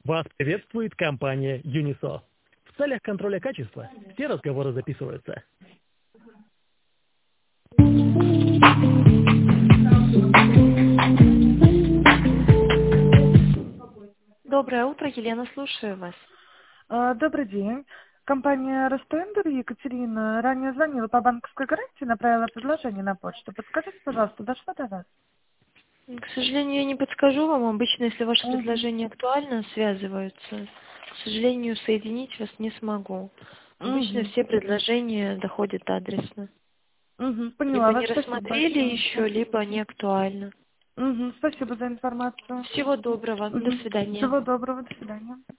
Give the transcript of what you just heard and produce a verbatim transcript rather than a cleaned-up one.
Вас приветствует компания Юнисо. В целях контроля качества все разговоры записываются. Доброе утро, Елена, слушаю вас. А, Добрый день. Компания Ростендер, Екатерина, ранее звонила по банковской гарантии, направила предложение на почту. Подскажите, пожалуйста, дошло до вас? К сожалению, я не подскажу вам. Обычно, если ваше Угу. предложение актуально, связываются. К сожалению, соединить вас не смогу. Обычно Угу. все предложения доходят адресно. Угу. Либо Поняла не вас. Спасибо рассмотрели большое. еще, либо не актуально. Угу. Спасибо за информацию. Всего доброго. До Угу. свидания. Всего доброго. До свидания.